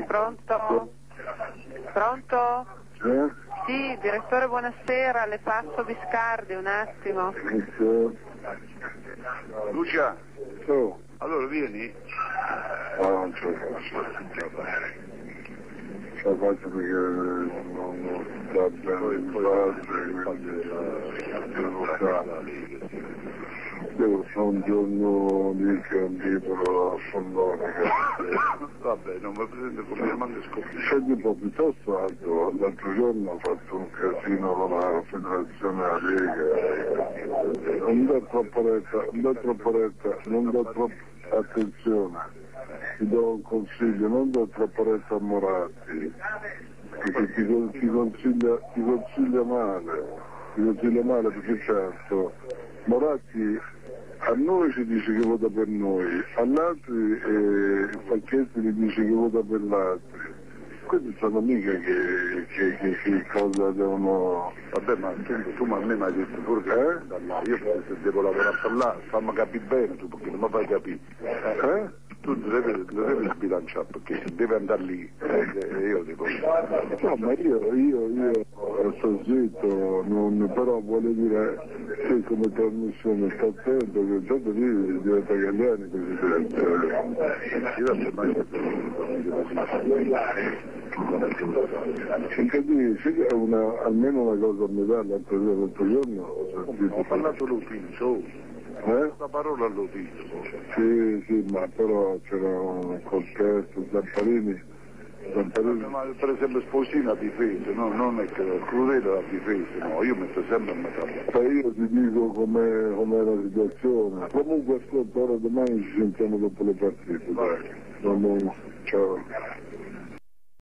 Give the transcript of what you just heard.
Pronto? Pronto? Sì, direttore, buonasera, le passo Biscardi un attimo. Lucia, allora vieni? Non ce la faccio perché non sta bene in devo fare un giorno di libero a Fondonica. Vabbè, non mi prende come manda scoprire. Scendi un po' piuttosto alto, l'altro giorno ho fatto un casino con la federazione della Lega. Non dà troppo retta, non dà troppo attenzione. Ti do un consiglio, non dà troppo retta a Moratti, perché ti consiglia male, perché certo, Moratti a noi ci dice che vota per noi, all'altri Facchetti gli dice che vota per l'altri. Questi sono mica che cosa devono... Vabbè, ma tu a me mi hai detto pure che io se devo lavorare per là, fammi capire bene tu, perché non mi fai capire. Tu devi sbilanciare, perché deve andare lì, e io devo... No, ma io sto zitto, però voglio dire, che come trasmissione sto attento, che un giorno lì diventa Galliani presidente. Perché dici almeno una cosa mi dà l'altro giorno ho sentito. Ho parlato all'ufficio, una parola all'ufficio. Sì, ma però c'era un contesto, Zamparini. Ma per esempio Sposina ha difeso, no? Non è che Crudele ha difeso, no, io metto sempre a metà. Io ti dico com'è la situazione. Comunque ascolta, ora domani ci sentiamo dopo le partite, dai. Ciao.